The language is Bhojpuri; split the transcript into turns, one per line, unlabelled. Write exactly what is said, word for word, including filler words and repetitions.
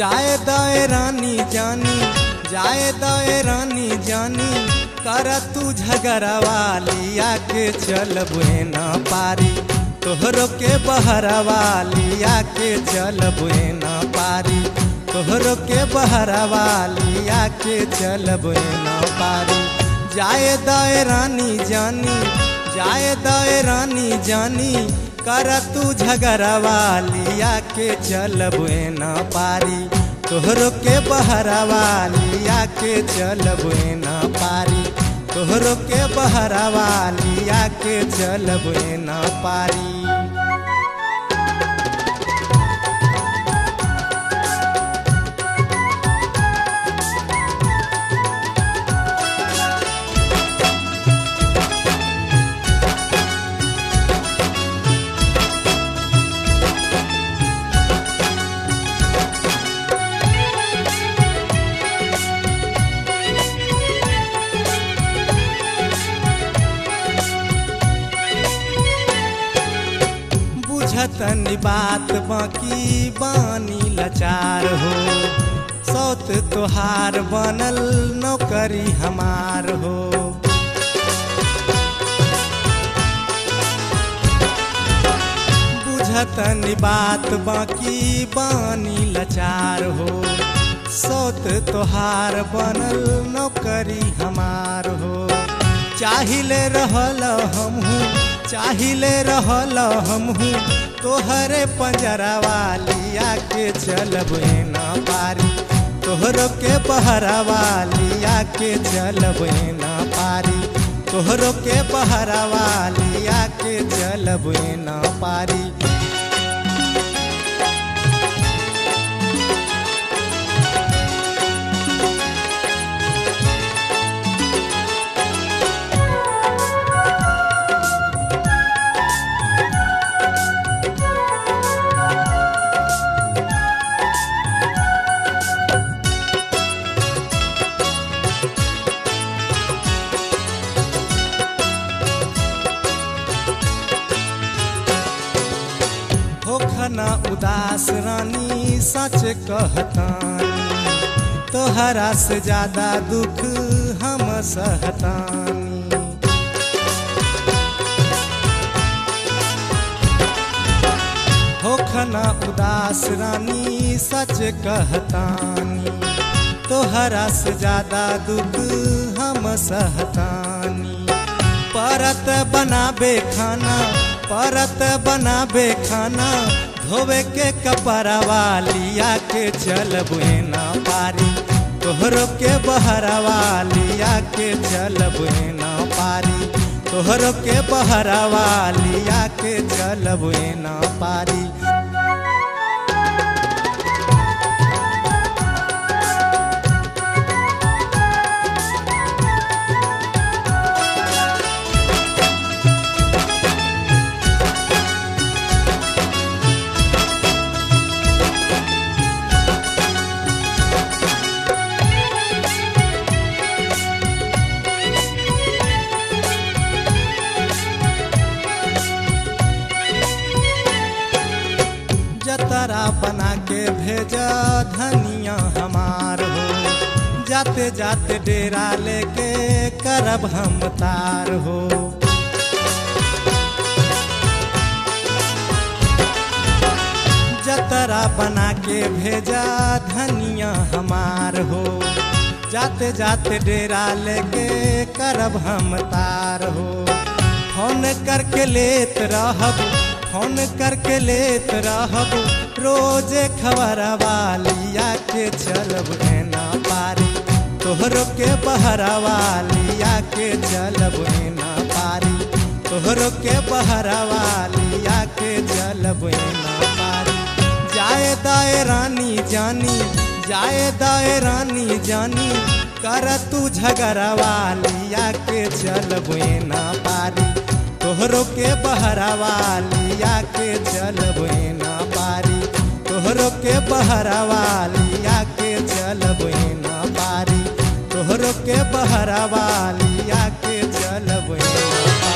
जाए दाए रानी जानी जाए दाए रानी जानी कर तू झगड़वालिया के चल बुना पारी तोहरो के बहरवालिया के चल बुना पारी तोहरो के बहरवालिया के चल बुना पारी जाए दाए रानी जानी जाए दाए रानी जानी कर तू झगड़वालिया के चल बुना पारी तोहरो के बहरवालिया के चल बुना पारी तोहरो के बहरवालिया के चल बुना पारी। बुझतनी बात बाकी बानी लाचार हो सौत तोहार बनल नौकरी हमार हो बुझतनी बात बाकी बानी लाचार हो सौत तोहार बनल नौकरी हमार हो चाहिले रहल हमहू चाहिले रहल हमहू तोहरे पंजरवालिया के चल बुना पारी तोहरो के बहरवालिया के चल बुना पारी तोहरो के बहरवालिया के चल बुना पारी। होखना उदास रानी सच कहतानी तोहरा से ज्यादा दुख हम सहतानी होखना उदास रानी सच कहतानी तोहरा से ज्यादा दुख हम सहतानी परत बनाबे खाना परत बनाबे खाना धोवे के कपड़वालिया के चल बुना पारी तोहरो के बहरवालिया के चल बुना पारी तोहरो के बहरवालिया के चल बुना पारी। जतरा बना के भेजा धनिया हमार हो जाते जाते डेरा लेके करब हम तार हो जतरा बना के भेजा धनिया हमार हो जाते जाते डेरा लेके करब हम तार हो फोन करके लेत रहब फोन करके लेत रहब रोजे खबरवालिया के चलब ना पारी तोहरो के बहरवालिया के चलब ना पारी तोहरो के बहरवालिया के चलब ना पारी जाए दाए रानी जानी जाए दाए रानी जानी कर तू झगड़वालिया के चलब ना पारी तोहरो के बहरवालिया के चल बुना पारी तोहरो के बहरवालिया के चल बुना पारी तोहरो के बहरवालिया के चल बुना पारी।